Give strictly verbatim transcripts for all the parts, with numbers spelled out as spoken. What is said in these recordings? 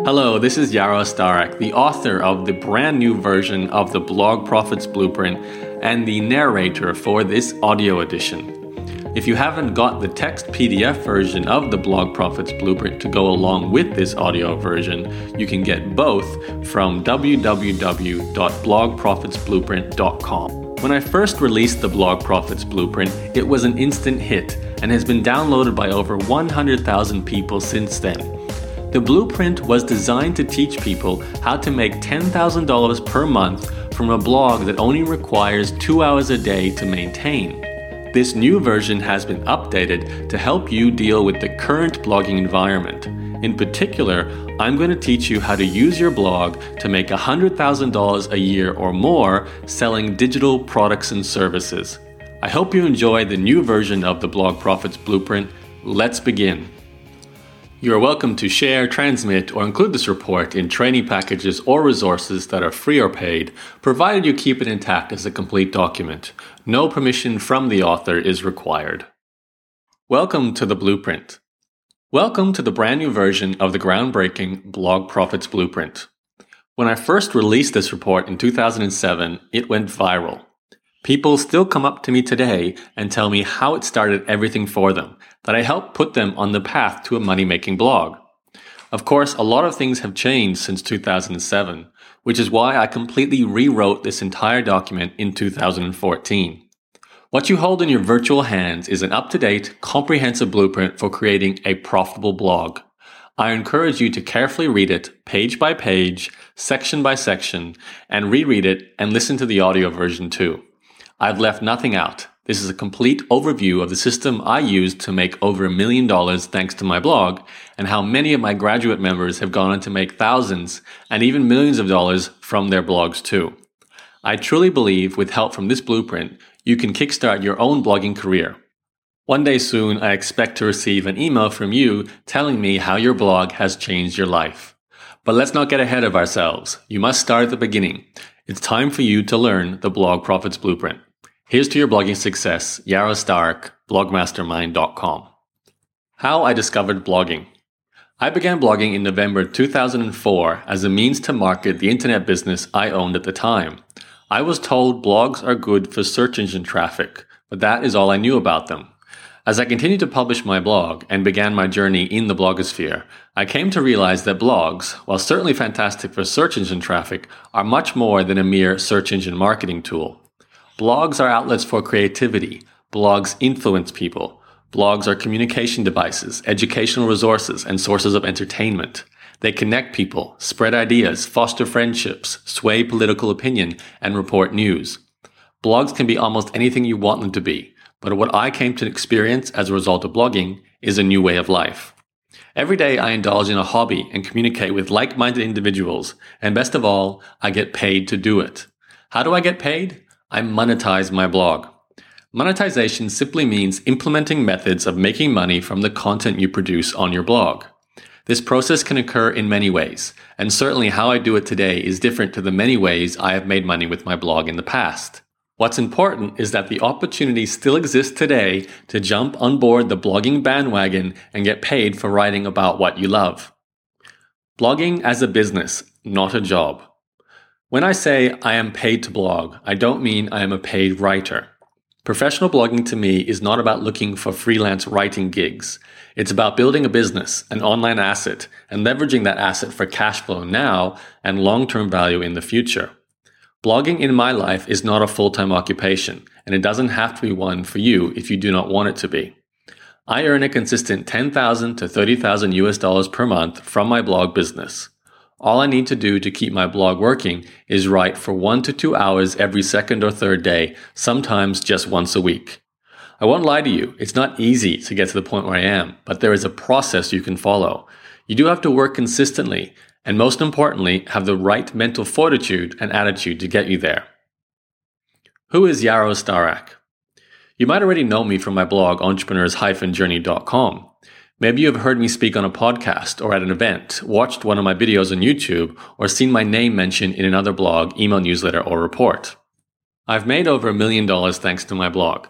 Hello, this is Yaro Starak, the author of the brand new version of the Blog Profits Blueprint and the narrator for this audio edition. If you haven't got the text P D F version of the Blog Profits Blueprint to go along with this audio version, you can get both from w w w dot blog profits blueprint dot com. When I first released the Blog Profits Blueprint, it was an instant hit and has been downloaded by over one hundred thousand people since then. The blueprint was designed to teach people how to make ten thousand dollars per month from a blog that only requires two hours a day to maintain. This new version has been updated to help you deal with the current blogging environment. In particular, I'm going to teach you how to use your blog to make one hundred thousand dollars a year or more selling digital products and services. I hope you enjoy the new version of the Blog Profits Blueprint. Let's begin. You are welcome to share, transmit, or include this report in training packages or resources that are free or paid, provided you keep it intact as a complete document. No permission from the author is required. Welcome to the Blueprint. Welcome to the brand new version of the groundbreaking Blog Profits Blueprint. When I first released this report in two thousand seven, it went viral. People still come up to me today and tell me how it started everything for them, that I helped put them on the path to a money-making blog. Of course, a lot of things have changed since two thousand seven, which is why I completely rewrote this entire document in two thousand fourteen. What you hold in your virtual hands is an up-to-date, comprehensive blueprint for creating a profitable blog. I encourage you to carefully read it page by page, section by section, and reread it and listen to the audio version too. I've left nothing out. This is a complete overview of the system I used to make over a million dollars thanks to my blog, and how many of my graduate members have gone on to make thousands and even millions of dollars from their blogs too. I truly believe with help from this blueprint, you can kickstart your own blogging career. One day soon, I expect to receive an email from you telling me how your blog has changed your life. But let's not get ahead of ourselves. You must start at the beginning. It's time for you to learn the Blog Profits Blueprint. Here's to your blogging success, Yaro Starak, blog mastermind dot com. How I discovered blogging. I began blogging in November two thousand four as a means to market the internet business I owned at the time. I was told blogs are good for search engine traffic, but that is all I knew about them. As I continued to publish my blog and began my journey in the blogosphere, I came to realize that blogs, while certainly fantastic for search engine traffic, are much more than a mere search engine marketing tool. Blogs are outlets for creativity. Blogs influence people. Blogs are communication devices, educational resources, and sources of entertainment. They connect people, spread ideas, foster friendships, sway political opinion, and report news. Blogs can be almost anything you want them to be, but what I came to experience as a result of blogging is a new way of life. Every day I indulge in a hobby and communicate with like-minded individuals, and best of all, I get paid to do it. How do I get paid? I monetize my blog. Monetization simply means implementing methods of making money from the content you produce on your blog. This process can occur in many ways, and certainly how I do it today is different to the many ways I have made money with my blog in the past. What's important is that the opportunity still exists today to jump on board the blogging bandwagon and get paid for writing about what you love. Blogging as a business, not a job. When I say I am paid to blog, I don't mean I am a paid writer. Professional blogging to me is not about looking for freelance writing gigs. It's about building a business, an online asset, and leveraging that asset for cash flow now and long-term value in the future. Blogging in my life is not a full-time occupation, and it doesn't have to be one for you if you do not want it to be. I earn a consistent ten thousand to thirty thousand U S dollars per month from my blog business. All I need to do to keep my blog working is write for one to two hours every second or third day, sometimes just once a week. I won't lie to you, it's not easy to get to the point where I am, but there is a process you can follow. You do have to work consistently, and most importantly, have the right mental fortitude and attitude to get you there. Who is Yaro Starak? You might already know me from my blog, entrepreneurs dash journey dot com. Maybe you have heard me speak on a podcast or at an event, watched one of my videos on YouTube, or seen my name mentioned in another blog, email newsletter, or report. I've made over a million dollars thanks to my blog.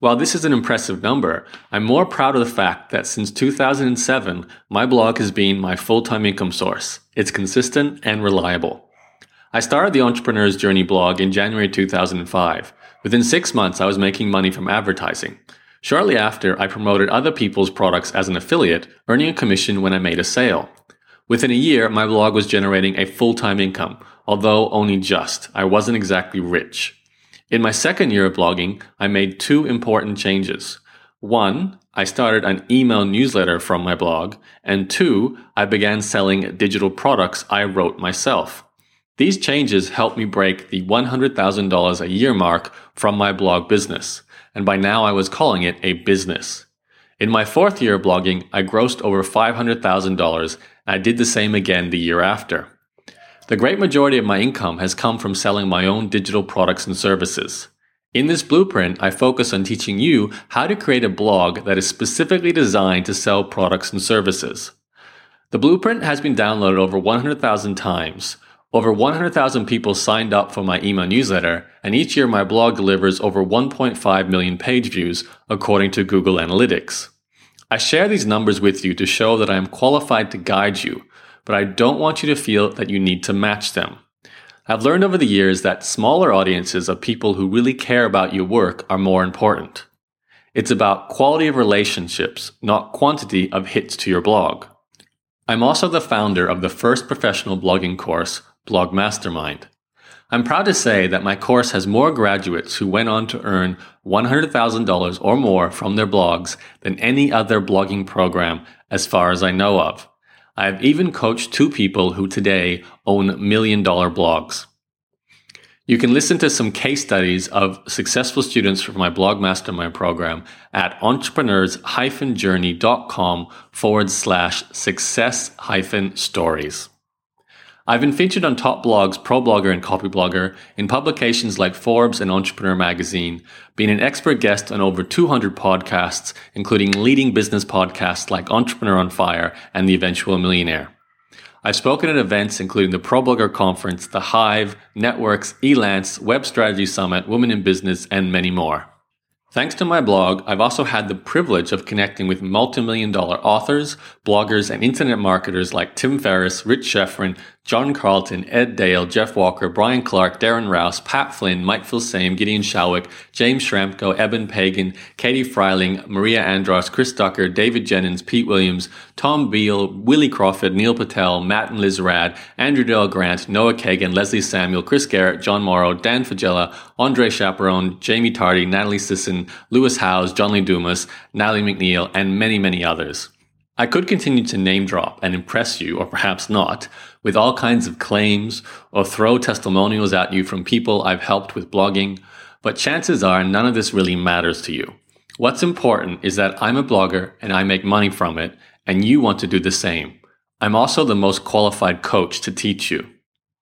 While this is an impressive number, I'm more proud of the fact that since two thousand seven, my blog has been my full-time income source. It's consistent and reliable. I started the Entrepreneur's Journey blog in January two thousand five. Within six months, I was making money from advertising. Shortly after, I promoted other people's products as an affiliate, earning a commission when I made a sale. Within a year, my blog was generating a full-time income, although only just. I wasn't exactly rich. In my second year of blogging, I made two important changes. One, I started an email newsletter from my blog, and two, I began selling digital products I wrote myself. These changes helped me break the one hundred thousand dollars a year mark from my blog business, and by now I was calling it a business. In my fourth year of blogging, I grossed over five hundred thousand dollars, and I did the same again the year after. The great majority of my income has come from selling my own digital products and services. In this blueprint, I focus on teaching you how to create a blog that is specifically designed to sell products and services. The blueprint has been downloaded over one hundred thousand times. Over one hundred thousand people signed up for my email newsletter, and each year my blog delivers over one point five million page views, according to Google Analytics. I share these numbers with you to show that I am qualified to guide you, but I don't want you to feel that you need to match them. I've learned over the years that smaller audiences of people who really care about your work are more important. It's about quality of relationships, not quantity of hits to your blog. I'm also the founder of the first professional blogging course, Blog Mastermind. I'm proud to say that my course has more graduates who went on to earn one hundred thousand dollars or more from their blogs than any other blogging program as far as I know of. I have even coached two people who today own million-dollar blogs. You can listen to some case studies of successful students from my Blog Mastermind program at entrepreneurs-journey.com forward slash success hyphen stories. I've been featured on Top Blog's ProBlogger and Copyblogger in publications like Forbes and Entrepreneur Magazine, been an expert guest on over two hundred podcasts, including leading business podcasts like Entrepreneur on Fire and The Eventual Millionaire. I've spoken at events including the ProBlogger Conference, The Hive, Networks, Elance, Web Strategy Summit, Women in Business, and many more. Thanks to my blog, I've also had the privilege of connecting with multi-million dollar authors, bloggers, and internet marketers like Tim Ferriss, Rich Schefren, John Carlton, Ed Dale, Jeff Walker, Brian Clark, Darren Rouse, Pat Flynn, Mike Filsame, Gideon Shalwick, James Schramko, Eben Pagan, Katie Freiling, Maria Andros, Chris Ducker, David Jennings, Pete Williams, Tom Beal, Willie Crawford, Neil Patel, Matt and Liz Rad, Andrew Dale Grant, Noah Kagan, Leslie Samuel, Chris Garrett, John Morrow, Dan Fagella, Andre Chaperone, Jamie Tardy, Natalie Sisson, Lewis Howes, John Lee Dumas, Natalie McNeil, and many, many others. I could continue to name drop and impress you, or perhaps not, with all kinds of claims or throw testimonials at you from people I've helped with blogging, but chances are none of this really matters to you. What's important is that I'm a blogger and I make money from it, and you want to do the same. I'm also the most qualified coach to teach you.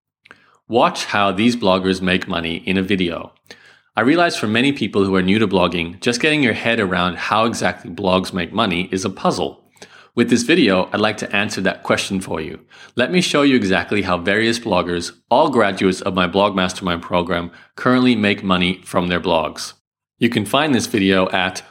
Watch how these bloggers make money in a video. I realize for many people who are new to blogging, just getting your head around how exactly blogs make money is a puzzle. With this video, I'd like to answer that question for you. Let me show you exactly how various bloggers, all graduates of my Blog Mastermind program, currently make money from their blogs. You can find this video at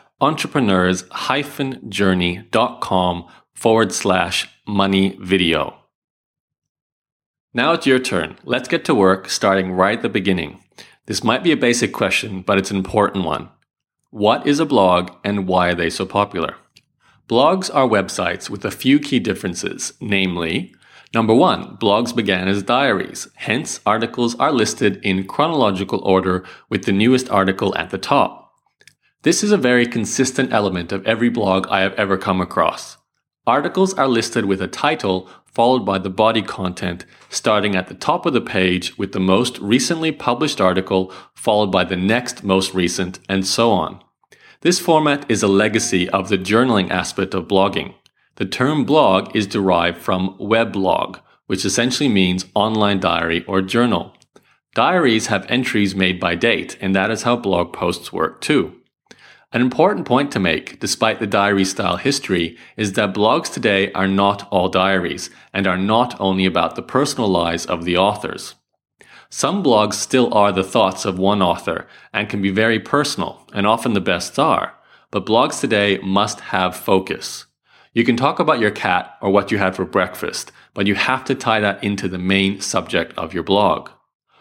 entrepreneurs-journey.com forward slash money video. Now it's your turn. Let's get to work, starting right at the beginning. This might be a basic question, but it's an important one. What is a blog and why are they so popular? Blogs are websites with a few key differences, namely, number one, blogs began as diaries, hence articles are listed in chronological order with the newest article at the top. This is a very consistent element of every blog I have ever come across. Articles are listed with a title followed by the body content, starting at the top of the page with the most recently published article followed by the next most recent, and so on. This format is a legacy of the journaling aspect of blogging. The term blog is derived from weblog, which essentially means online diary or journal. Diaries have entries made by date, and that is how blog posts work too. An important point to make, despite the diary-style history, is that blogs today are not all diaries, and are not only about the personal lives of the authors. Some blogs still are the thoughts of one author and can be very personal, and often the best are, but blogs today must have focus. You can talk about your cat or what you had for breakfast, but you have to tie that into the main subject of your blog.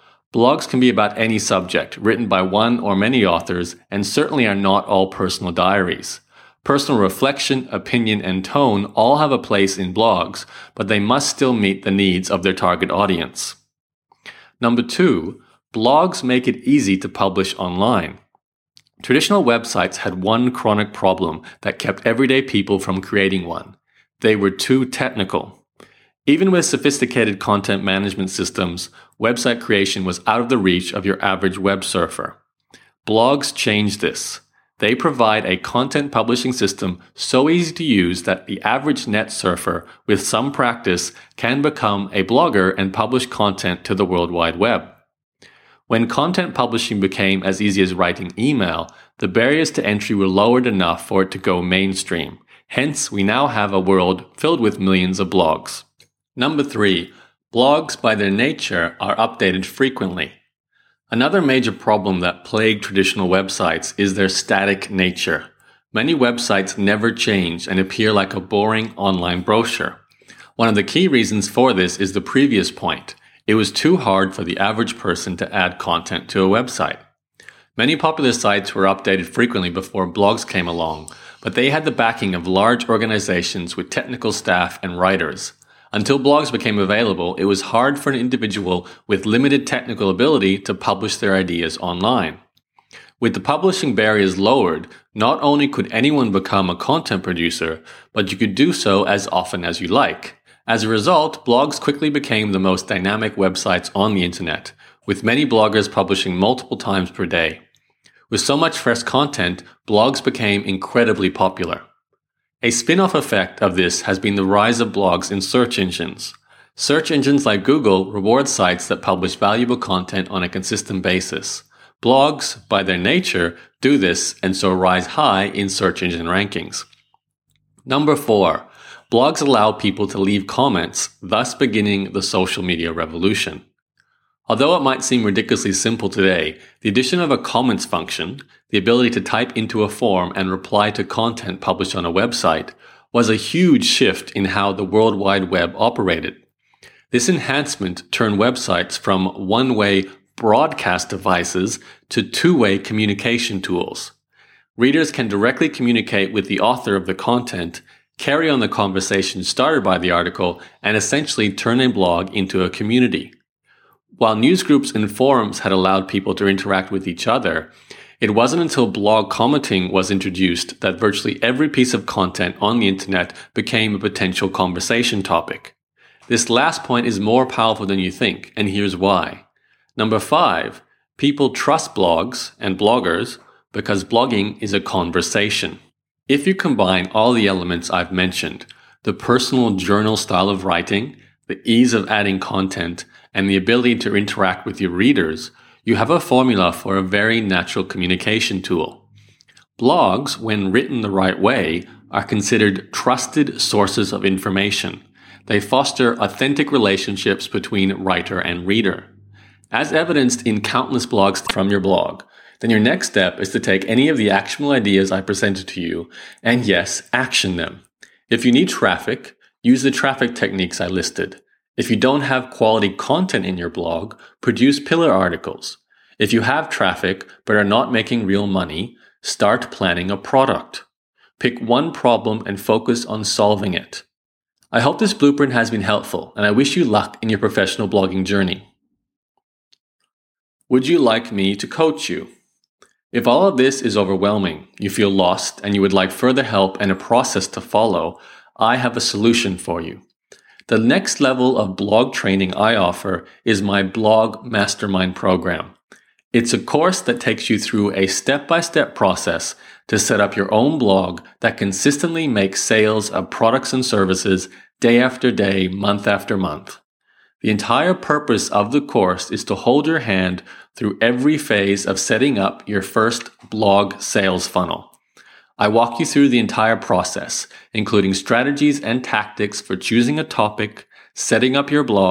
Blogs can be about any subject, written by one or many authors, and certainly are not all personal diaries. Personal reflection, opinion, and tone all have a place in blogs, but they must still meet the needs of their target audience. Number two, blogs make it easy to publish online. Traditional websites had one chronic problem that kept everyday people from creating one. They were too technical. Even with sophisticated content management systems, website creation was out of the reach of your average web surfer. Blogs change this. They provide a content publishing system so easy to use that the average net surfer with some practice can become a blogger and publish content to the World Wide Web. When content publishing became as easy as writing email, the barriers to entry were lowered enough for it to go mainstream. Hence, we now have a world filled with millions of blogs. Number three, blogs by their nature are updated frequently. Another major problem that plagued traditional websites is their static nature. Many websites never change and appear like a boring online brochure. One of the key reasons for this is the previous point. It was too hard for the average person to add content to a website. Many popular sites were updated frequently before blogs came along, but they had the backing of large organizations with technical staff and writers. Until blogs became available, it was hard for an individual with limited technical ability to publish their ideas online. With the publishing barriers lowered, not only could anyone become a content producer, but you could do so as often as you like. As a result, blogs quickly became the most dynamic websites on the internet, with many bloggers publishing multiple times per day. With so much fresh content, blogs became incredibly popular. A spin-off effect of this has been the rise of blogs in search engines. Search engines like Google reward sites that publish valuable content on a consistent basis. Blogs, by their nature, do this and so rise high in search engine rankings. Number four, blogs allow people to leave comments, thus beginning the social media revolution. Although it might seem ridiculously simple today, the addition of a comments function, the ability to type into a form and reply to content published on a website, was a huge shift in how the World Wide Web operated. This enhancement turned websites from one-way broadcast devices to two-way communication tools. Readers can directly communicate with the author of the content, carry on the conversation started by the article, and essentially turn a blog into a community. While newsgroups and forums had allowed people to interact with each other, it wasn't until blog commenting was introduced that virtually every piece of content on the internet became a potential conversation topic. This last point is more powerful than you think, and here's why. Number five, people trust blogs and bloggers because blogging is a conversation. If you combine all the elements I've mentioned, the personal journal style of writing, the ease of adding content, and the ability to interact with your readers, you have a formula for a very natural communication tool. Blogs, when written the right way, are considered trusted sources of information. They foster authentic relationships between writer and reader. As evidenced in countless blogs from your blog, then your next step is to take any of the actionable ideas I presented to you and, yes, action them. If you need traffic, use the traffic techniques I listed. If you don't have quality content in your blog, produce pillar articles. If you have traffic but are not making real money, start planning a product. Pick one problem and focus on solving it. I hope this blueprint has been helpful, and I wish you luck in your professional blogging journey. Would you like me to coach you? If all of this is overwhelming, you feel lost, and you would like further help and a process to follow, I have a solution for you. The next level of blog training I offer is my Blog Mastermind program. It's a course that takes you through a step-by-step process to set up your own blog that consistently makes sales of products and services day after day, month after month. The entire purpose of the course is to hold your hand through every phase of setting up your first blog sales funnel. I walk you through the entire process, including strategies and tactics for choosing a topic, setting up your blog,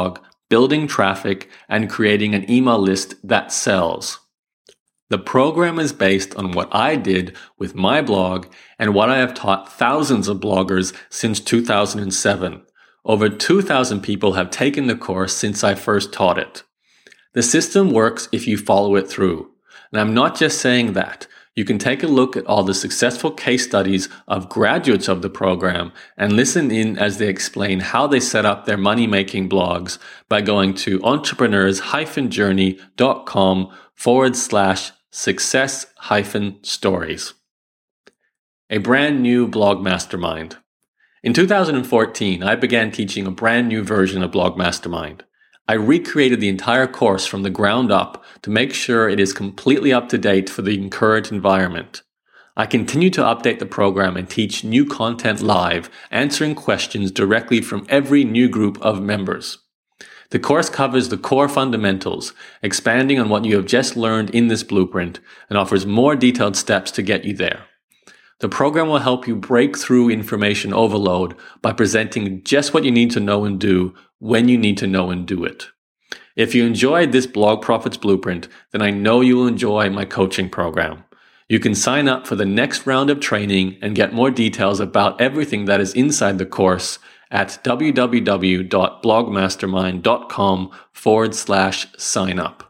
building traffic, and creating an email list that sells. The program is based on what I did with my blog and what I have taught thousands of bloggers since two thousand seven. Over two thousand people have taken the course since I first taught it. The system works if you follow it through. And I'm not just saying that. You can take a look at all the successful case studies of graduates of the program and listen in as they explain how they set up their money-making blogs by going to entrepreneurs-journey.com forward slash success hyphen stories. A brand new blog mastermind. In two thousand fourteen, I began teaching a brand new version of Blog Mastermind. I recreated the entire course from the ground up to make sure it is completely up to date for the current environment. I continue to update the program and teach new content live, answering questions directly from every new group of members. The course covers the core fundamentals, expanding on what you have just learned in this blueprint, and offers more detailed steps to get you there. The program will help you break through information overload by presenting just what you need to know and do when you need to know and do it. If you enjoyed this Blog Profits Blueprint, then I know you will enjoy my coaching program. You can sign up for the next round of training and get more details about everything that is inside the course at www.blogmastermind.com forward slash sign up.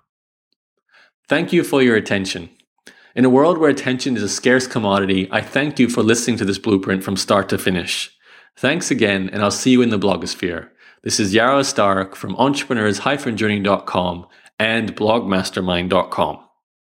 Thank you for your attention. In a world where attention is a scarce commodity, I thank you for listening to this blueprint from start to finish. Thanks again, and I'll see you in the blogosphere. This is Yaro Starak from entrepreneurs dash journey dot com and blog mastermind dot com.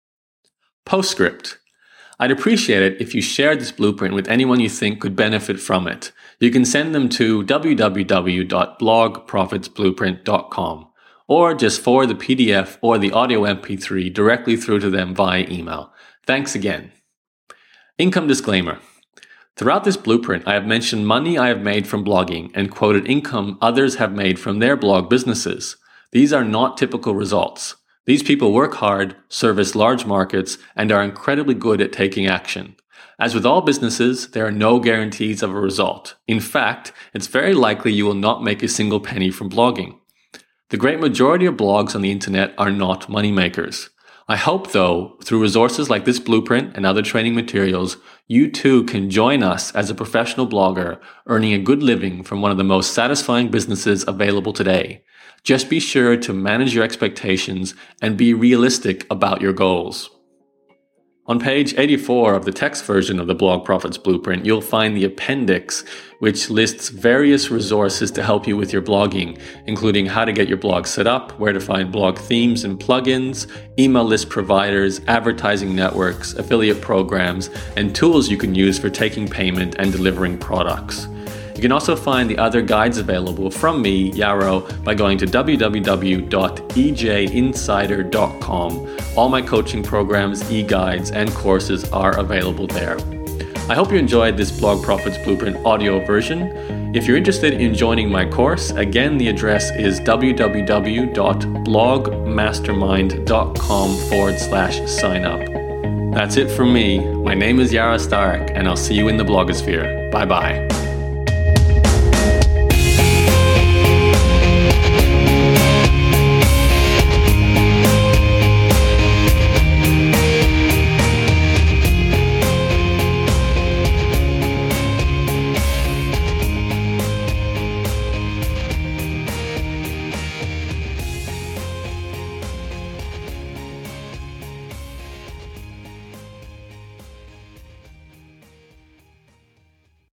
Postscript. I'd appreciate it if you shared this blueprint with anyone you think could benefit from it. You can send them to w w w dot blog profits blueprint dot com or just forward the P D F or the audio M P three directly through to them via email. Thanks again. Income disclaimer. Throughout this blueprint, I have mentioned money I have made from blogging and quoted income others have made from their blog businesses. These are not typical results. These people work hard, service large markets, and are incredibly good at taking action. As with all businesses, there are no guarantees of a result. In fact, it's very likely you will not make a single penny from blogging. The great majority of blogs on the internet are not moneymakers. I hope, though, through resources like this blueprint and other training materials, you too can join us as a professional blogger earning a good living from one of the most satisfying businesses available today. Just be sure to manage your expectations and be realistic about your goals. On page eighty-four of the text version of the Blog Profits Blueprint, you'll find the appendix, which lists various resources to help you with your blogging, including how to get your blog set up, where to find blog themes and plugins, email list providers, advertising networks, affiliate programs, and tools you can use for taking payment and delivering products. You can also find the other guides available from me, Yaro, by going to w w w dot e j insider dot com. All my coaching programs, e-guides, and courses are available there. I hope you enjoyed this Blog Profits Blueprint audio version. If you're interested in joining my course, again, the address is w w w dot blog mastermind dot com forward slash sign up. That's it from me. My name is Yaro Starak, and I'll see you in the blogosphere. Bye-bye.